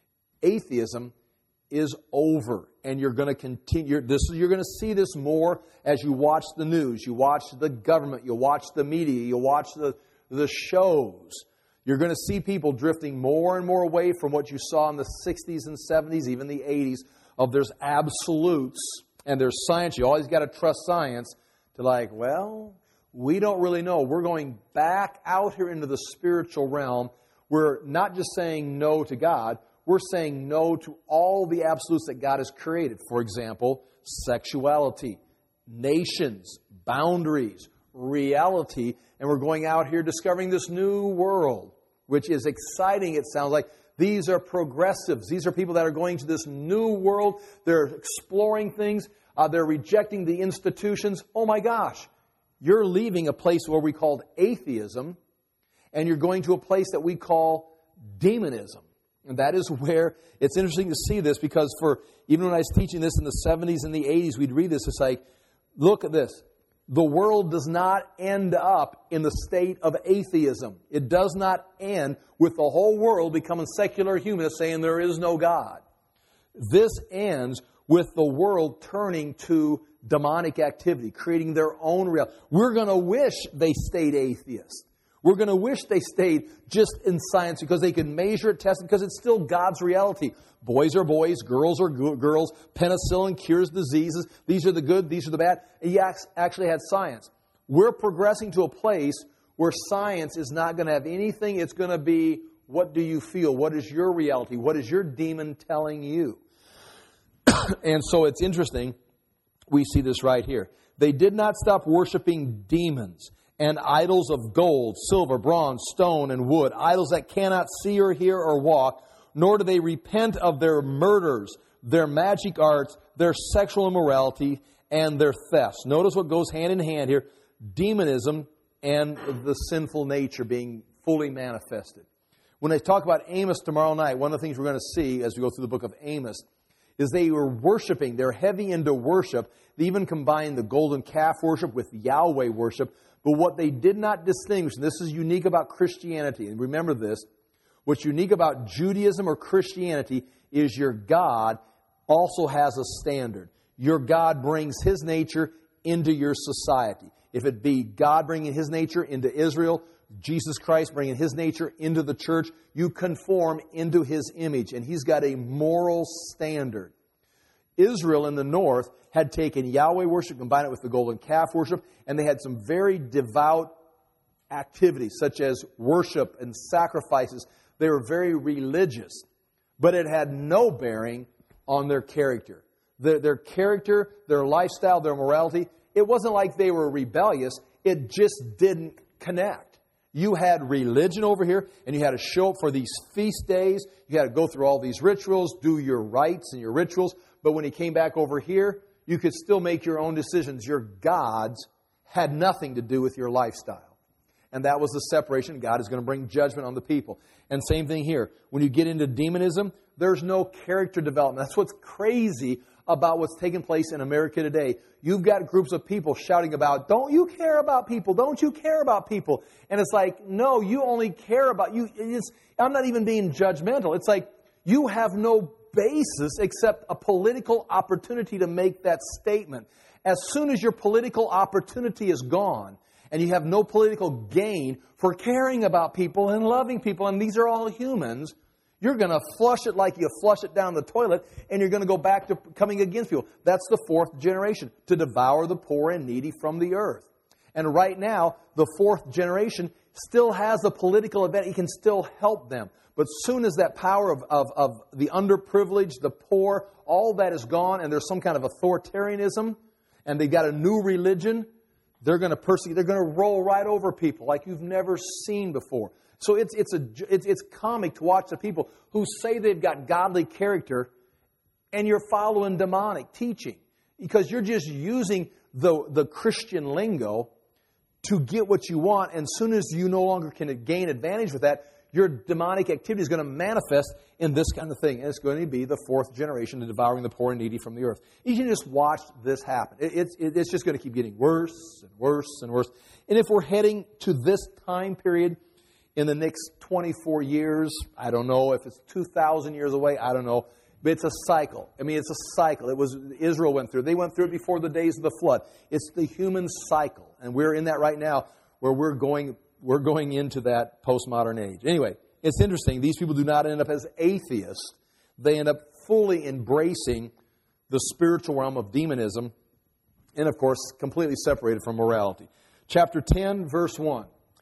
atheism is over. And you're going to continue, this, you're going to see this more as you watch the news, you watch the government, you watch the media, you watch the, the shows. You're going to see people drifting more and more away from what you saw in the sixties and seventies, even the eighties, of there's absolutes and there's science. You always got to trust science, to like, well, we don't really know. We're going back out here into the spiritual realm. We're not just saying no to God. We're saying no to all the absolutes that God has created. For example, sexuality, nations, boundaries, reality. And we're going out here discovering this new world, which is exciting, it sounds like. These are progressives. These are people that are going to this new world. They're exploring things. Uh, they're rejecting the institutions. Oh my gosh. You're leaving a place where we called atheism, and you're going to a place that we call demonism. And that is where it's interesting to see this, because for even when I was teaching this in the seventies and the eighties, we'd read this. It's like, look at this. The world does not end up in the state of atheism. It does not end with the whole world becoming secular humanists saying there is no God. This ends with the world turning to demonic activity, creating their own reality. We're going to wish they stayed atheists. We're going to wish they stayed just in science because they can measure it, test it, because it's still God's reality. Boys are boys, girls are girls. Penicillin cures diseases. These are the good, these are the bad. And he actually had science. We're progressing to a place where science is not going to have anything. It's going to be, what do you feel? What is your reality? What is your demon telling you? And so it's interesting. We see this right here. They did not stop worshiping demons and idols of gold, silver, bronze, stone, and wood, idols that cannot see or hear or walk, nor do they repent of their murders, their magic arts, their sexual immorality, and their thefts. Notice what goes hand in hand here, demonism and the sinful nature being fully manifested. When they talk about Amos tomorrow night, one of the things we're going to see as we go through the book of Amos is they were worshiping. They're heavy into worship. They even combine the golden calf worship with Yahweh worship. But what they did not distinguish, and this is unique about Christianity, and remember this, what's unique about Judaism or Christianity is your God also has a standard. Your God brings His nature into your society. If it be God bringing His nature into Israel, Jesus Christ bringing His nature into the church, you conform into His image. And He's got a moral standard. Israel in the north had taken Yahweh worship, combined it with the golden calf worship, and they had some very devout activities, such as worship and sacrifices. They were very religious, but it had no bearing on their character. Their, their character, their lifestyle, their morality, it wasn't like they were rebellious. It just didn't connect. You had religion over here, and you had to show up for these feast days. You had to go through all these rituals, do your rites and your rituals. But when you came back over here, you could still make your own decisions. Your gods had nothing to do with your lifestyle. And that was the separation. God is going to bring judgment on the people. And same thing here. When you get into demonism, there's no character development. That's what's crazy about what's taking place in America today. You've got groups of people shouting about, don't you care about people? Don't you care about people? And it's like, no, you only care about you. It's, I'm not even being judgmental. It's like you have no basis except a political opportunity to make that statement. As soon as your political opportunity is gone, and you have no political gain for caring about people and loving people, and these are all humans, you're going to flush it like you flush it down the toilet, and you're going to go back to coming against people. That's the fourth generation, to devour the poor and needy from the earth. And right now, the fourth generation still has a political event. He can still help them. But soon as that power of, of, of the underprivileged, the poor, all that is gone, and there's some kind of authoritarianism, and they've got a new religion, they're going to persecute, they're going to roll right over people like you've never seen before. So it's it's a it's, it's comic to watch the people who say they've got godly character, and you're following demonic teaching because you're just using the the Christian lingo to get what you want. And as soon as you no longer can gain advantage with that, your demonic activity is going to manifest in this kind of thing, and it's going to be the fourth generation, the devouring the poor and needy from the earth. You can just watch this happen. It, it's it, it's just going to keep getting worse and worse and worse. And if we're heading to this time period in the next twenty-four years, I don't know if it's two thousand years away, I don't know. But it's a cycle. I mean, it's a cycle. It was Israel went through. They went through it before the days of the flood. It's the human cycle. And we're in that right now where we're going we're going into that postmodern age. Anyway, it's interesting. These people do not end up as atheists. They end up fully embracing the spiritual realm of demonism and, of course, completely separated from morality. Chapter ten, verse one.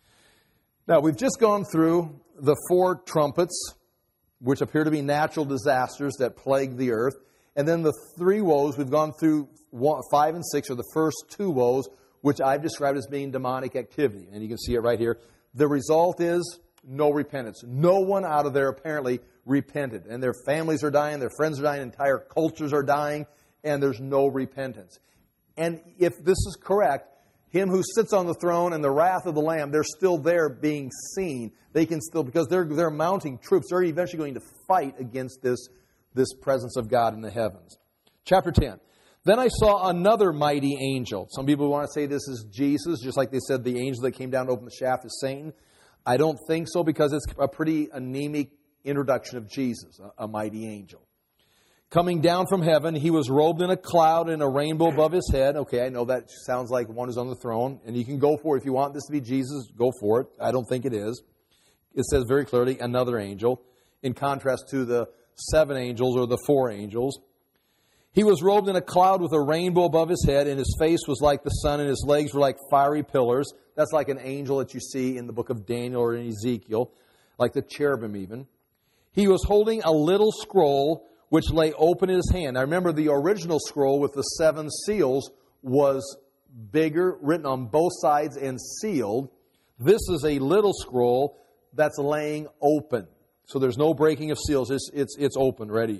Now, we've just gone through the four trumpets, which appear to be natural disasters that plague the earth. And then the three woes, we've gone through one, five and six, are the first two woes, which I've described as being demonic activity. And you can see it right here. The result is no repentance. No one out of there apparently repented. And their families are dying, their friends are dying, entire cultures are dying, and there's no repentance. And if this is correct, Him who sits on the throne and the wrath of the Lamb, they're still there being seen. They can still, because they're they're mounting troops. They're eventually going to fight against this, this presence of God in the heavens. Chapter ten. Then I saw another mighty angel. Some people want to say this is Jesus, just like they said the angel that came down to open the shaft is Satan. I don't think so, because it's a pretty anemic introduction of Jesus, a, a mighty angel. Coming down from heaven, he was robed in a cloud and a rainbow above his head. Okay, I know that sounds like one who's on the throne. And you can go for it. If you want this to be Jesus, go for it. I don't think it is. It says very clearly, another angel, in contrast to the seven angels or the four angels. He was robed in a cloud with a rainbow above his head, and his face was like the sun, and his legs were like fiery pillars. That's like an angel that you see in the book of Daniel or in Ezekiel, like the cherubim even. He was holding a little scroll which lay open in his hand. Now remember, the original scroll with the seven seals was bigger, written on both sides and sealed. This is a little scroll that's laying open. So there's no breaking of seals. It's, it's, it's open, ready.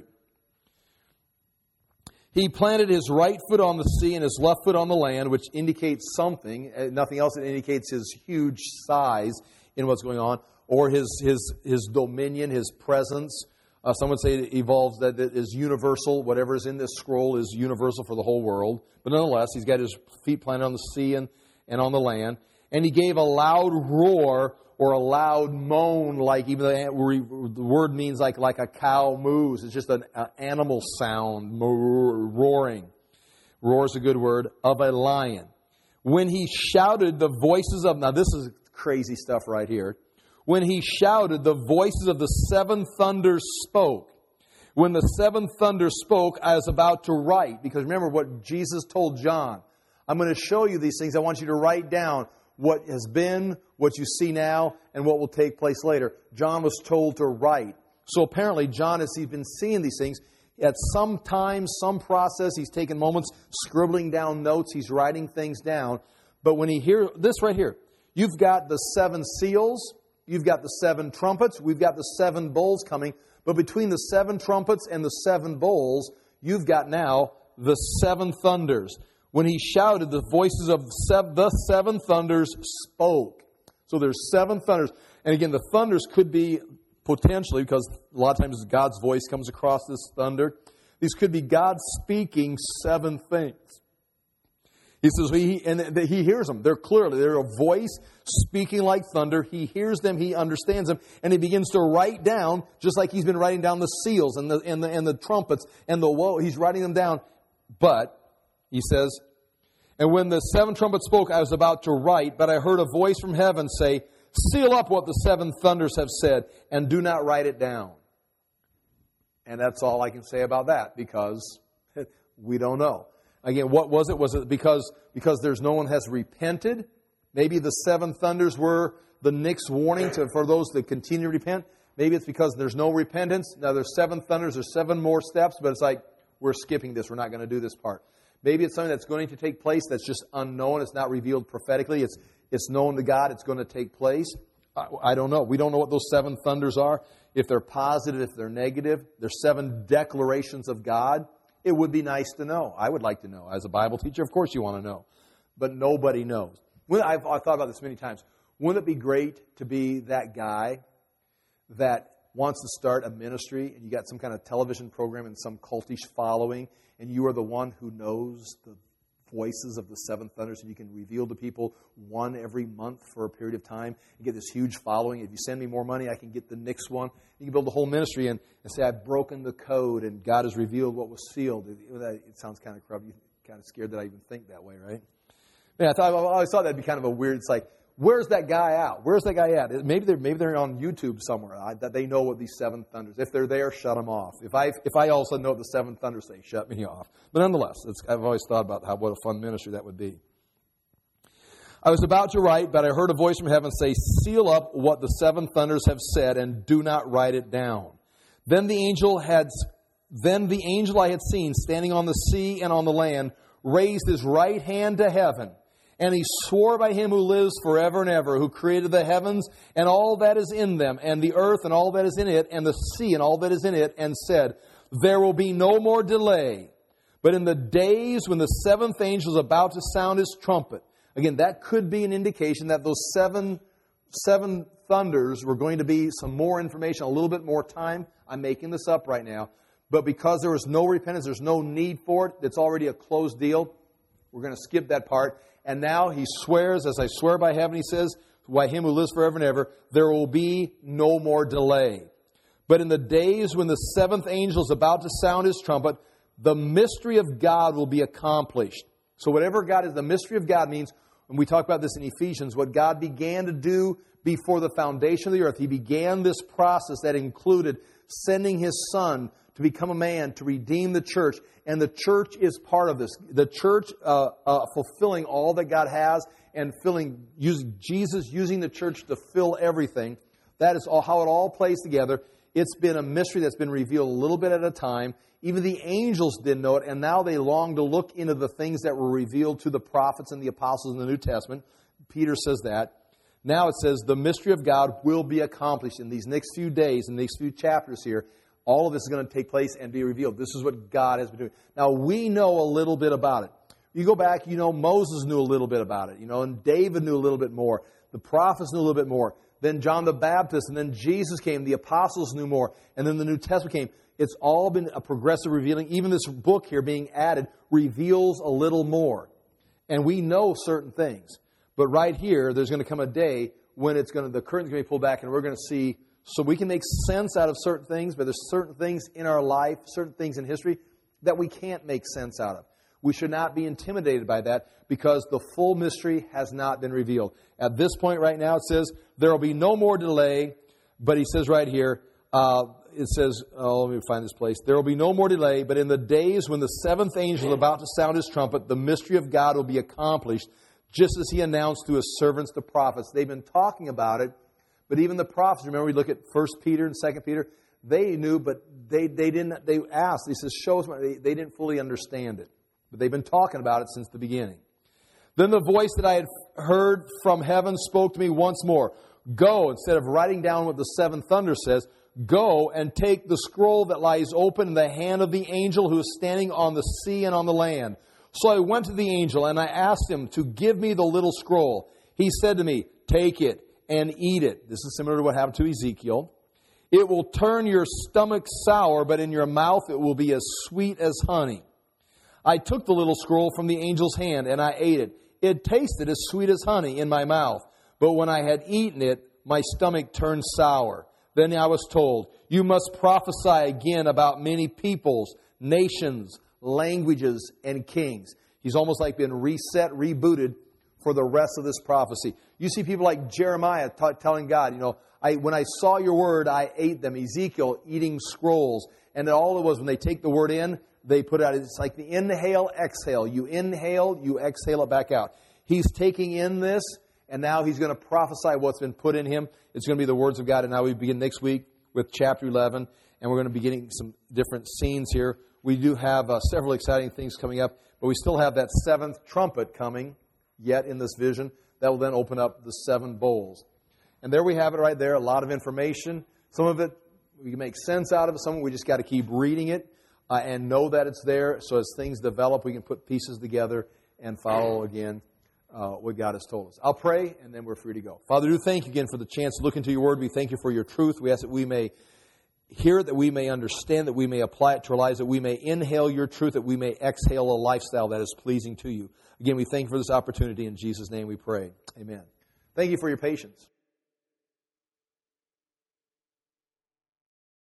He planted his right foot on the sea and his left foot on the land, which indicates something. Nothing else. It indicates his huge size in what's going on, or his his his dominion, his presence. Uh, some would say it evolves, that it is universal. Whatever is in this scroll is universal for the whole world. But nonetheless, he's got his feet planted on the sea and, and on the land. And he gave a loud roar, or a loud moan, like even the, the word means like, like a cow moos. It's just an, an animal sound, roaring. Roar is a good word, of a lion. When he shouted, the voices of, now this is crazy stuff right here. When he shouted, the voices of the seven thunders spoke. When the seven thunders spoke, I was about to write. Because remember what Jesus told John. I'm going to show you these things. I want you to write down what has been, what you see now, and what will take place later. John was told to write. So apparently, John, as he's been seeing these things, at some time, some process, he's taken moments scribbling down notes, he's writing things down. But when he hears this right here, you've got the seven seals, you've got the seven trumpets, we've got the seven bowls coming. But between the seven trumpets and the seven bowls, you've got now the seven thunders. When he shouted, the voices of the seven thunders spoke. So there's seven thunders. And again, the thunders could be potentially, because a lot of times God's voice comes across this thunder, these could be God speaking seven things. He says, he, and he hears them. They're clearly, they're a voice speaking like thunder. He hears them, he understands them, and he begins to write down, just like he's been writing down the seals and the, and the, and the trumpets and the woe. He's writing them down. But, he says, and when the seven trumpets spoke, I was about to write, but I heard a voice from heaven say, seal up what the seven thunders have said, and do not write it down. And that's all I can say about that, because we don't know. Again, what was it? Was it because, because there's no one has repented? Maybe the seven thunders were the next warning to, for those that continue to repent. Maybe it's because there's no repentance. Now there's seven thunders, there's seven more steps, but it's like, we're skipping this, we're not going to do this part. Maybe it's something that's going to take place that's just unknown. It's not revealed prophetically. It's it's known to God. It's going to take place. I, I don't know. We don't know what those seven thunders are. If they're positive, if they're negative. There's seven declarations of God. It would be nice to know. I would like to know. As a Bible teacher, of course you want to know. But nobody knows. I've, I've thought about this many times. Wouldn't it be great to be that guy that wants to start a ministry, and you got some kind of television program and some cultish following, and you are the one who knows the voices of the seven thunders, and you can reveal to people one every month for a period of time and get this huge following. If you send me more money, I can get the next one. You can build a whole ministry and, and say, I've broken the code and God has revealed what was sealed. It, it sounds kind of corrupt. You're kind of scared that I even think that way, right? Yeah, I, thought, I always thought that'd be kind of a weird, it's like, where's that guy out? Where's that guy at? Maybe they're maybe they're on YouTube somewhere. I, that they know what these seven thunders. If they're there, shut them off. If I if I also know what the seven thunders say, shut me off. But nonetheless, it's, I've always thought about how what a fun ministry that would be. I was about to write, but I heard a voice from heaven say, "Seal up what the seven thunders have said, and do not write it down." Then the angel had then the angel I had seen standing on the sea and on the land raised his right hand to heaven. And he swore by him who lives forever and ever, who created the heavens and all that is in them, and the earth and all that is in it, and the sea and all that is in it, and said, there will be no more delay. But in the days when the seventh angel is about to sound his trumpet, again, that could be an indication that those seven, seven thunders were going to be some more information, a little bit more time. I'm making this up right now. But because there was no repentance, there's no need for it, it's already a closed deal, we're going to skip that part. And now he swears, as I swear by heaven, he says, by him who lives forever and ever, there will be no more delay. But in the days when the seventh angel is about to sound his trumpet, the mystery of God will be accomplished. So whatever God is, the mystery of God means, when we talk about this in Ephesians, what God began to do before the foundation of the earth. He began this process that included sending his Son to become a man, to redeem the church. And the church is part of this. The church uh, uh, fulfilling all that God has and filling, using, Jesus using the church to fill everything. That is all, how it all plays together It's been a mystery that's been revealed a little bit at a time. Even the angels didn't know it, and now they long to look into the things that were revealed to the prophets and the apostles in the New Testament. Peter says that. Now it says the mystery of God will be accomplished in these next few days, in these few chapters here. All of this is going to take place and be revealed. This is what God has been doing. Now, we know a little bit about it. You go back, you know, Moses knew a little bit about it, you know, and David knew a little bit more. The prophets knew a little bit more. Then John the Baptist, and then Jesus came. The apostles knew more. And then the New Testament came. It's all been a progressive revealing. Even this book here being added reveals a little more. And we know certain things. But right here, there's going to come a day when it's going to, the curtain's going to be pulled back, and we're going to see, so we can make sense out of certain things, but there's certain things in our life, certain things in history that we can't make sense out of. We should not be intimidated by that because the full mystery has not been revealed. At this point right now, it says there will be no more delay, but he says right here, uh, it says, oh, let me find this place. There will be no more delay, but in the days when the seventh angel is about to sound his trumpet, the mystery of God will be accomplished, just as he announced to his servants, the prophets. They've been talking about it, but even the prophets, remember we look at First Peter and Second Peter, they knew, but they, they didn't, they asked, he says, show us, they, they didn't fully understand it. But they've been talking about it since the beginning. Then the voice that I had heard from heaven spoke to me once more. Go, instead of writing down what the seventh thunder says, go and take the scroll that lies open in the hand of the angel who is standing on the sea and on the land. So I went to the angel and I asked him to give me the little scroll. He said to me, take it and eat it. This is similar to what happened to Ezekiel. It will turn your stomach sour, but in your mouth it will be as sweet as honey. I took the little scroll from the angel's hand and I ate it. It tasted as sweet as honey in my mouth. But when I had eaten it, my stomach turned sour. Then I was told, you must prophesy again about many peoples, nations, languages, and kings. He's almost like been reset, rebooted for the rest of this prophecy. You see people like Jeremiah t- telling God, you know, I, when I saw your word, I ate them. Ezekiel eating scrolls. And all it was, when they take the word in, they put it out. It's like the inhale, exhale. You inhale, you exhale it back out. He's taking in this, and now he's going to prophesy what's been put in him. It's going to be the words of God. And now we begin next week with chapter eleven, and we're going to be getting some different scenes here. We do have uh, several exciting things coming up, but we still have that seventh trumpet coming yet in this vision. That will then open up the seven bowls. And there we have it right there, a lot of information. Some of it we can make sense out of it. Some of it we just got to keep reading it. Uh, and know that it's there, so as things develop, we can put pieces together and follow again uh, what God has told us. I'll pray, and then we're free to go. Father, do thank you again for the chance to look into your word. We thank you for your truth. We ask that we may hear it, that we may understand, that we may apply it to our lives, that we may inhale your truth, that we may exhale a lifestyle that is pleasing to you. Again, we thank you for this opportunity. In Jesus' name we pray. Amen. Thank you for your patience.